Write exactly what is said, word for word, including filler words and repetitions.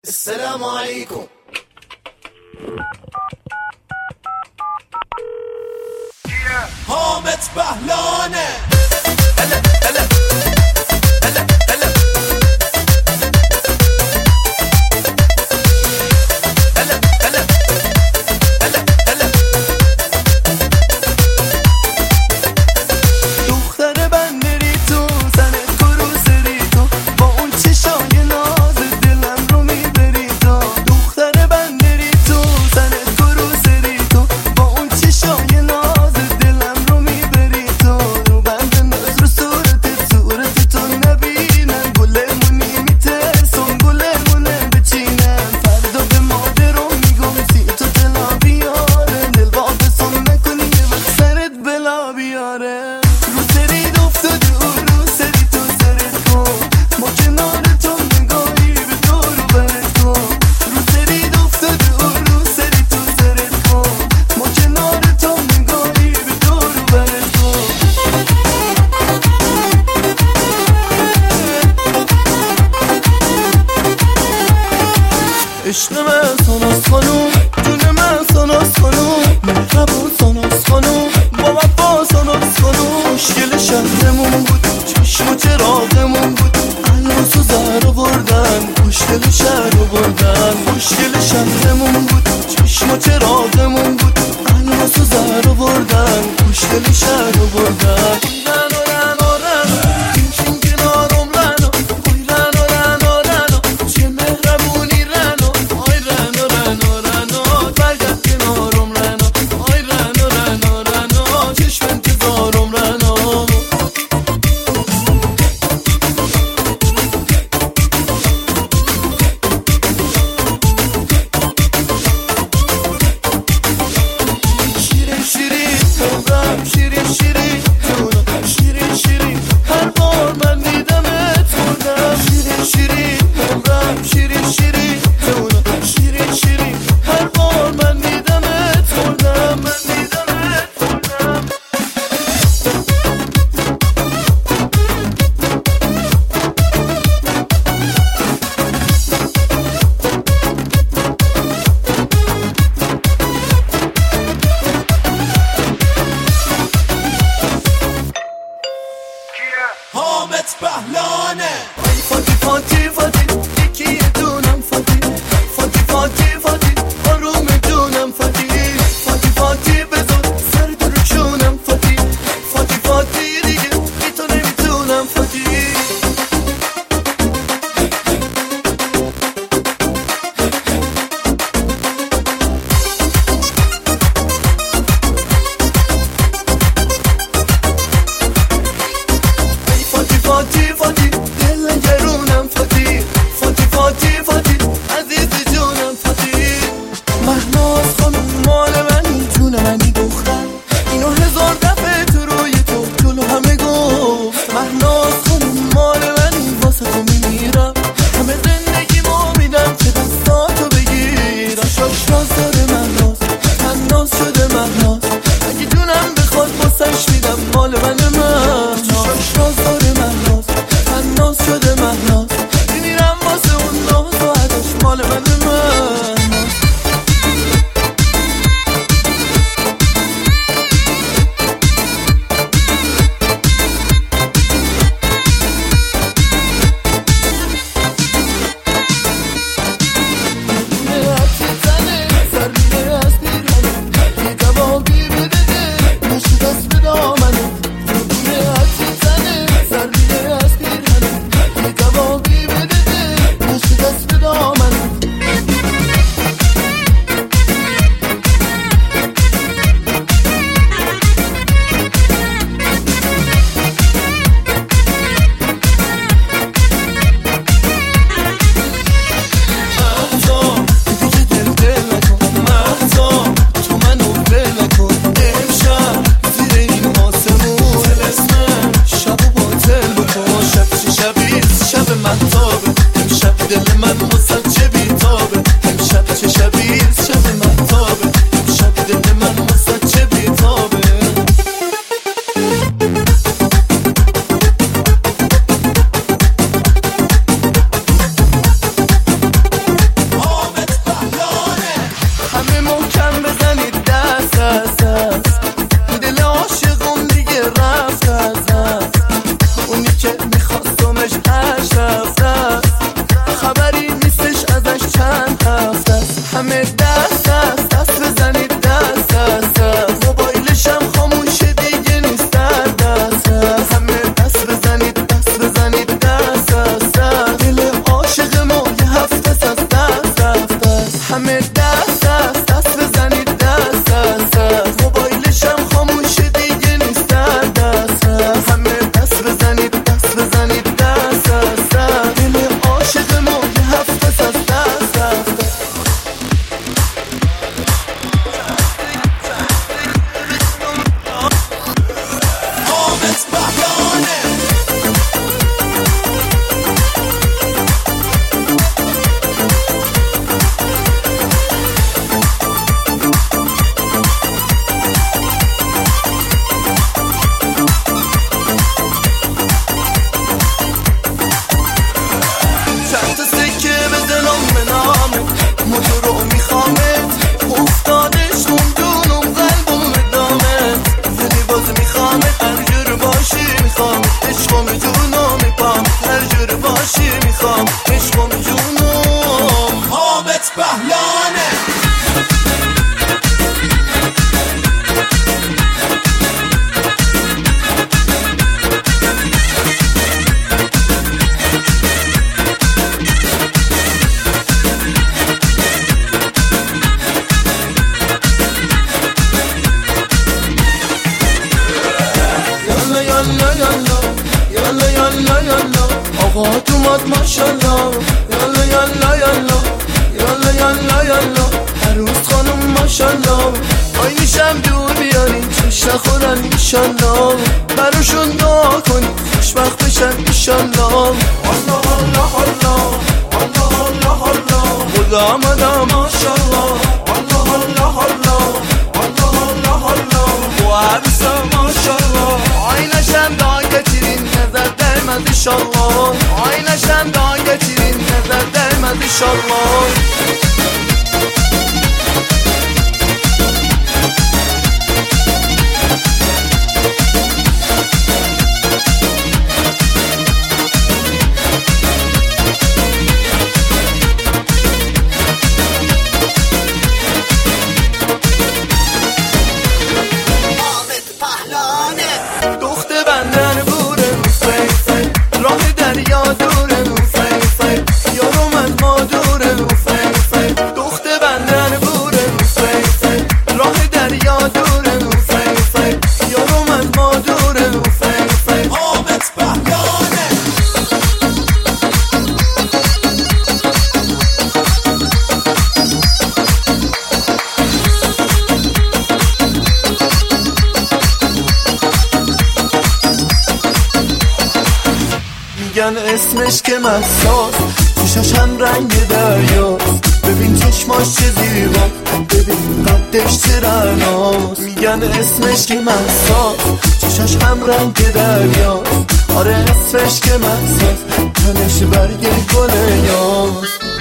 السلام عليكم. هامت بهلانه هلا هلا هلا هلا هلا هلا هلا هلا دختر بندری تو زنت کروسری تو با اون چشای ناز دلم رو میبری تو. دختر بندری تو زنت کروسری تو با اون چشای ناز دلم رو میبری تو. رو بند نظر صورتت صورت تو نبینم گلمونی میترسم گلمونه بچینم فردا به مادرم میگم سی تو دلا بیاره دل واپسم نکنی یه وقت سرت بلا بیاره. رو سرید افتادی و رو سری تو سرت کن ما کنار تو نگاهی به دور و برت کن. رو سرید افتادی و رو سری تو سرت کن ما کنار تو نگاهی به دور و برت کن. عشق من ساناس خانوم جون من ساناس خانوم مهربون ساناس خانوم با وفا ساناس خانوم. مشکل شهرمون بود چشم و چراغمون بود الان و زهر آوردن مشکل شهر آوردن. مشکل شهرمون بود چشم و چراغمون بود الان و زهر آوردن مشکل شهر آوردن. شیرین شیرین همه دست دست دست بزنید دست دست دست موبایلشم خاموشه دیگه نیست در دست دست همه دست بزنید دست بزنید دست دست دست دل عاشق ما یه هفته از دست رفت دست همه دست دست دست بزنید دست دست دست موبایلشم خاموشه دیگه نیست در دست دست همه دست بزنید دست بزنید دست دست دست دل عاشق ما یه هفته از دست رفت حامد بهلانه چند تا سکه بزنم به نامت موتور رو میخوامت افتادش موندونم قلبم ادامت زدی باز میخوامت هر جور باشی میخوام عشقم جونم میپام هر جور باشی میخوام عشقم جونم حامد بهلانه یالا یالا یالا یالا آقا اومد ماشالله یالا یالا یالا یالا یالا یالا عروس خانم ماشالله آی میشم دور بیارین چش نخورن ایشالله براشون دعا کنی خوشبخت بشن ایشالله الله الله الله الله الله الله خدا آمده ماشالله الله الله الله الله الله الله و عروسم ماشالله آینشم دا گتیرین نظر درمد ایشالله آینشم دا گتیرین نظر درمد ایشالله دخت بندر بوره رو فی فی راه دریا دوره رو فی فی یارو من ما دوره رو فی فی دخت بندر بوره رو فی فی راه دریا دوره رو فی فی یارو من ما دوره رو فی فی حامد بهلانه میگن اسمش که مساس چشاش هم رنگ دریاست ببین چشماش چه زیبا ببین قدش چه رعناست میگن اسمش که مساس چشاش هم رنگ دریاست آره اسمش که مساس تنش برگ گل یاست